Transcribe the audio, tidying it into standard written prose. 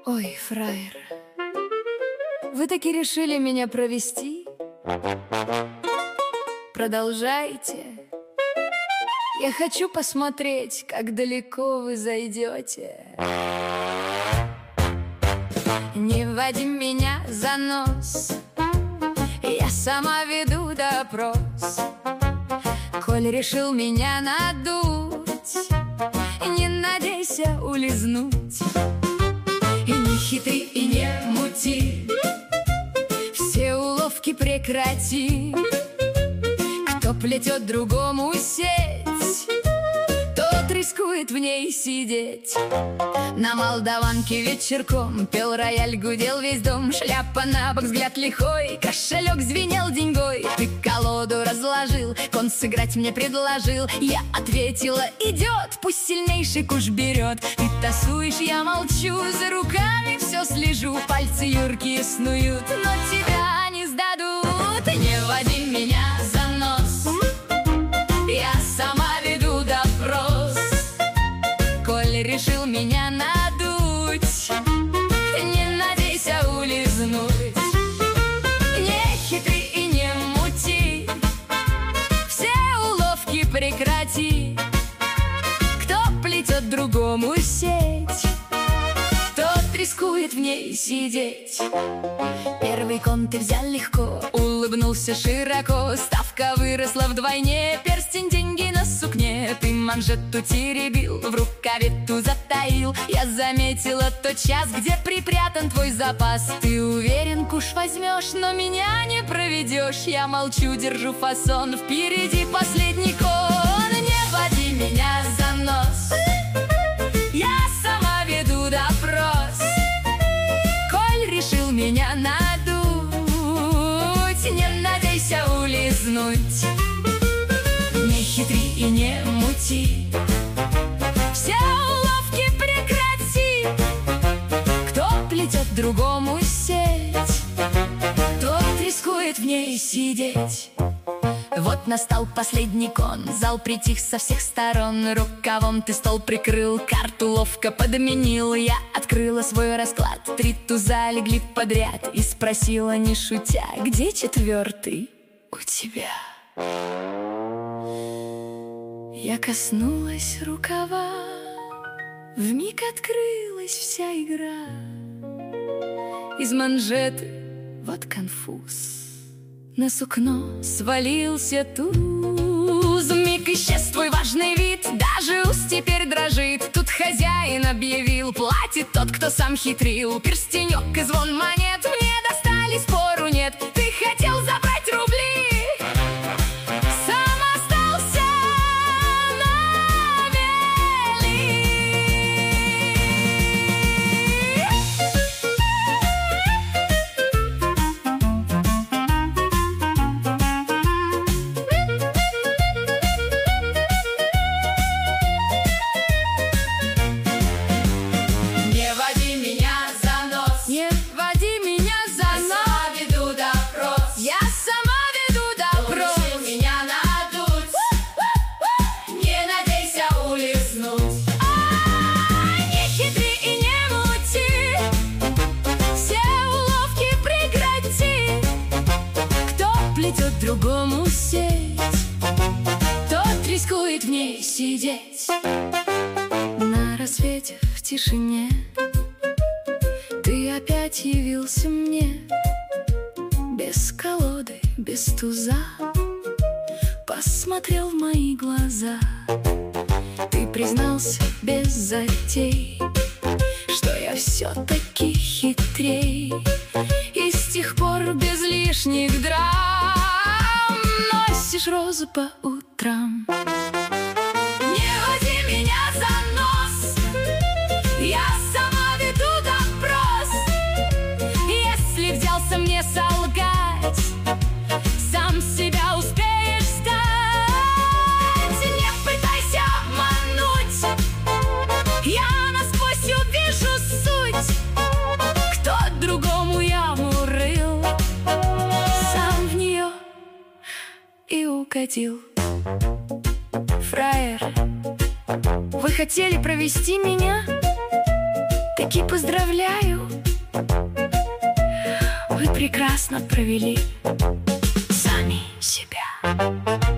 Ой, фраер, вы таки решили меня провести? Продолжайте. Я хочу посмотреть, как далеко вы зайдете. Не вводи меня за нос, я сама веду допрос. Коль решил меня надуть, не надейся улизнуть. И не хитри, и не мути, все уловки прекрати. Кто плетет другому сеть, тот рискует в ней сидеть. На молдаванке вечерком пел рояль, гудел весь дом. Шляпа на бок, взгляд лихой, кошелек звенел деньгой. Ты колоду разложил, кон сыграть мне предложил. Я ответила: идет, пусть сильнейший куш берет. Ты тасуешь, я молчу, за руками все слежу. Пальцы юркие снуют, но тебя не сдадут. Не води меня за нос, я сама веду допрос. Коль решил меня надуть, не надейся улизнуть. Не хитри и не мути, все уловки прекрати. Кто плетет другому сеть, тот рискует в ней сидеть. Первый кон ты взял легко, улыбнулся широко. Ставка выросла вдвойне, перстень, деньги на сукне. Ты манжету теребил, в рукаве ту затаил. Я заметила тот час, где припрятан твой запас. Ты уверен, куш возьмешь, но меня не проведешь. Я молчу, держу фасон, впереди последний кон. Не води меня за нос, я сама веду допрос. Коль решил меня надуть, не надейся улизнуть. Не хитри и не мути, все уловки прекрати. Кто плетет другому сеть, тот рискует в ней сидеть. Вот настал последний кон, зал притих со всех сторон. Рукавом ты стол прикрыл, карту ловко подменил. Я открыла свой расклад, 3 туза легли подряд. И спросила, не шутя: где четвертый у тебя? Я коснулась рукава, вмиг открылась вся игра. Из манжеты вот конфуз, на сукно свалился туз. Вмиг исчез твой важный вид, даже ус теперь дрожит. Тут хозяин объявил: платит тот, кто сам хитрил. Перстенек и звон монет мне достали, спору нет. Ты хотел забрать рубли, сам остался на мели. Не води меня за нос, не води меня за нос. Веду допрос, я сама веду допрос. Решил меня надуть, не надейся улизнуть. Не хитри и не мути, все уловки прекрати. Кто плетет другому сеть, тот рискует в ней сидеть. На рассвете в тишине ты опять явился мне. Без колоды, без туза, посмотрел в мои глаза. Ты признался без затей, что я все-таки хитрей. И с тех пор без лишних драм носишь розы по утрам. Не води меня за нос, я сама веду допрос. Если взялся мне солгать, сам себя успеешь сдать. Не пытайся обмануть, я насквозь увижу суть. Кто другому яму рыл, сам в нее и укатил. Фраер, вы хотели провести меня? таки поздравляю, вы прекрасно провели сами себя.